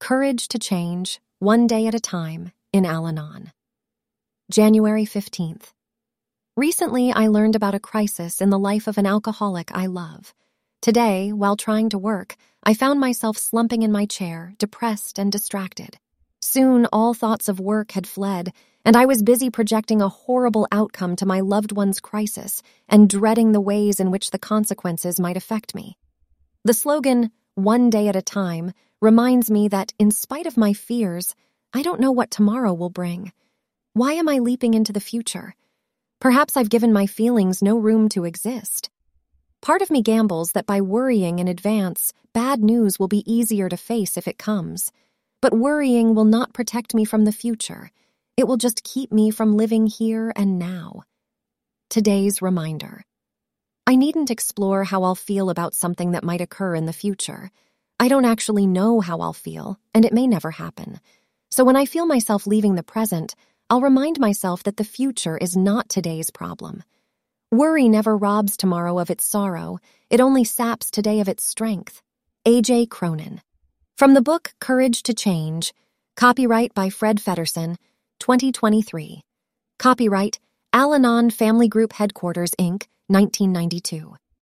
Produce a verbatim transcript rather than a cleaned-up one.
Courage to Change, One Day at a Time, in Al-Anon. January fifteenth. Recently, I learned about a crisis in the life of an alcoholic I love. Today, while trying to work, I found myself slumping in my chair, depressed and distracted. Soon, all thoughts of work had fled, and I was busy projecting a horrible outcome to my loved one's crisis and dreading the ways in which the consequences might affect me. The slogan, "One day at a time," reminds me that, in spite of my fears, I don't know what tomorrow will bring. Why am I leaping into the future? Perhaps I've given my feelings no room to exist. Part of me gambles that by worrying in advance, bad news will be easier to face if it comes. But worrying will not protect me from the future. It will just keep me from living here and now. Today's reminder. I needn't explore how I'll feel about something that might occur in the future. I don't actually know how I'll feel, and it may never happen. So when I feel myself leaving the present, I'll remind myself that the future is not today's problem. Worry never robs tomorrow of its sorrow. It only saps today of its strength. A J Cronin. From the book Courage to Change, copyright by Fred Feddersen, twenty twenty-three. Copyright Al-Anon Family Group Headquarters, Incorporated, nineteen ninety-two.